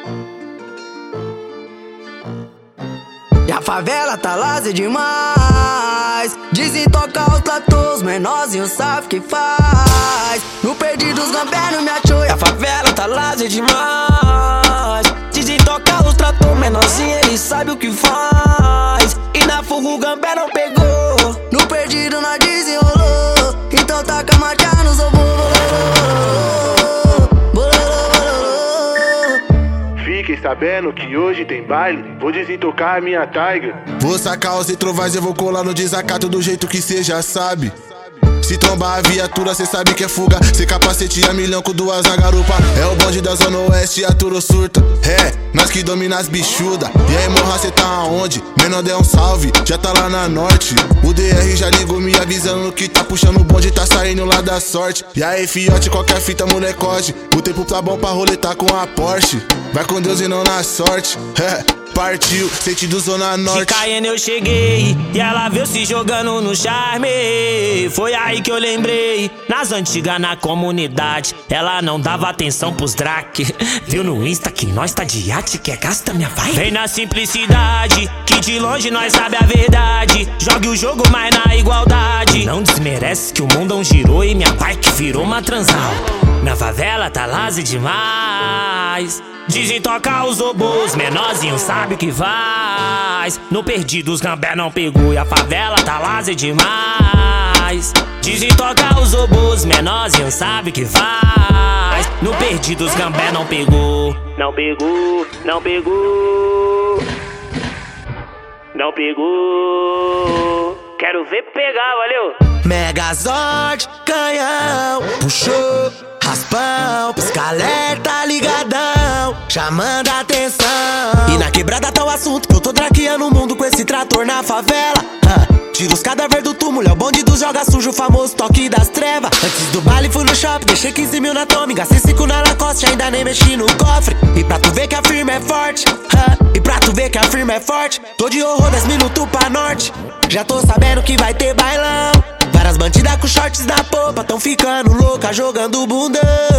E a favela tá lazer demais. Dizem tocar os tratores, menorzinho sabe o que faz. No perdido os gambé me achou. E a favela tá lazer demais. Dizem tocar os tratores, menorzinho ele sabe o que faz. E na fuga o gambé não pegou. No perdido nós desenrolou. Então taca a marcha nos robôs. Fiquem sabendo que hoje tem baile, vou desentocar a minha Tiger. Vou sacar os trovais, eu vou colar no desacato do jeito que cê já sabe. Se trombar a viatura, cê sabe que é fuga. Cê capacete a milhão com duas na garupa. É o bonde da zona oeste, a turo surta. É, nós que domina as bichuda. E aí morra, cê tá aonde? Menor deu um salve, já tá lá na norte. O DR já ligou me avisando que tá puxando o bonde, tá saindo lá da sorte. E aí fiote, qualquer fita molecote. O tempo tá bom pra roletar com a Porsche. Vai com Deus e não na sorte. É. Partiu, sentido zona norte. De Cayenne eu cheguei e ela veio se jogando no charme. Foi aí que eu lembrei, nas antigas na comunidade ela não dava atenção pros drac. Viu no Insta que nós tá de iate, quer gasta minha vibe. Vem na simplicidade, que de longe nós sabe a verdade. Jogue o jogo, mas na igualdade. Não desmerece que o mundão girou e minha bike virou uma transal. Na favela tá lazer demais. Dizem tocar os robôs, menorzinho sabe o que faz. No perdido os gambé não pegou e a favela tá lazer demais. Dizem tocar os robôs, menorzinho sabe o que faz. No perdido os gambé não pegou. Não pegou, não pegou. Não pegou. Quero ver pegar, valeu. Megazord, canhão, puxou. Raspão, pisca-alerta, ligadão, chamando a atenção. E na quebrada tá o assunto que eu tô draqueando o mundo com esse trator na favela. Tira os cadáver do túmulo, é o bonde do joga sujo, o famoso toque das trevas. Antes do baile fui no shopping, deixei 15 mil na Tommy, gastei 5 na Lacoste, ainda nem mexi no cofre. E pra tu ver que a firma é forte, e pra tu ver que a firma é forte, tô de horror 10 minutos pra norte. Já tô sabendo que vai ter bailão. Várias bandidas com shorts na popa tão ficando louca jogando bundão.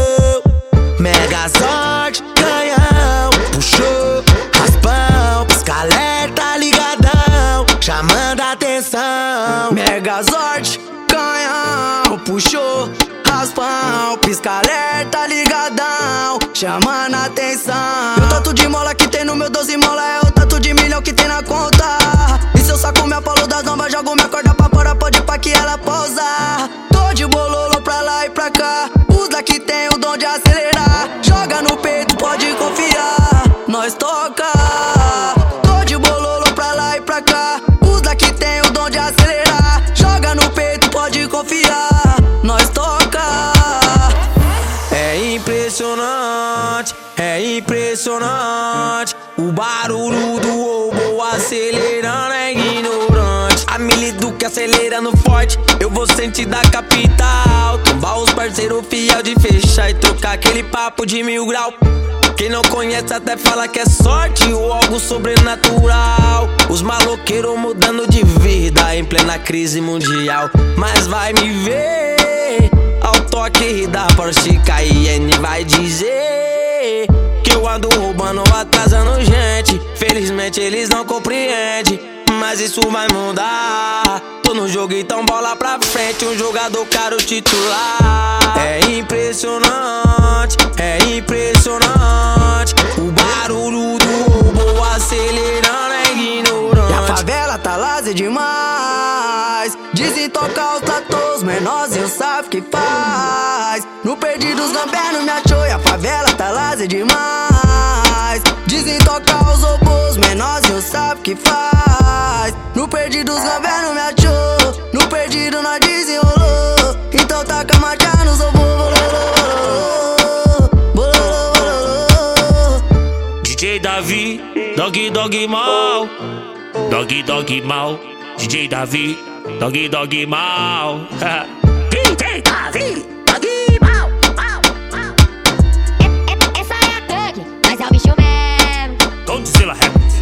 Megazord, canhão, puxou. Raspão, pisca-alerta, ligadão, chamando a atenção. Megazord, canhão, puxou. Raspão, pisca-alerta, ligadão, chamando a atenção. E o tanto de mola que tem no meu 12 mola é o tanto de milhão que tem na conta. E se eu saco minha polo das novas, jogo minha corda pra fora, pode pra que ela pousa. Tô de bololo pra lá e pra cá, os daqui tem o dom de acelerar. Joga no peito, pode confiar, nós toca. Tô de bololo pra lá e pra cá, os daqui tem o dom de acelerar. Joga no peito, pode confiar, nós toca. É impressionante o barulho do robô acelerando, é ignorante. A milho que acelerando forte, eu vou sentir da capital. Tombar os parceiros fiel de fechar e trocar aquele papo de 1000 grau. Quem não conhece até fala que é sorte ou algo sobrenatural. Os maloqueiros mudando de vida em plena crise mundial. Mas vai me ver ao toque da Porsche Cayenne, vai dizer que eu ando roubando, atrasando gente. Felizmente eles não compreendem, mas isso vai mudar. Tô no jogo, então bola pra frente, um jogador caro titular. É impressionante o barulho do robô acelerando, é ignorante. E a favela tá lazer demais. Dizem tocar os tratores, menorzinho sabe o que faz. No perdido os gambé me achou. E a favela tá lazer demais. Dizem tocar os robôs, menorzinho sabe o que faz. No perdido os gambé me achou. No perdido nós desenrolou. Então taca a marcha nos robôs. DJ Davi, dog mal. Dog mal. DJ Davi, dog mal. DJ Davi, dog mal. Essa é a Thug, mas é o bicho mesmo. Godzilla Rap.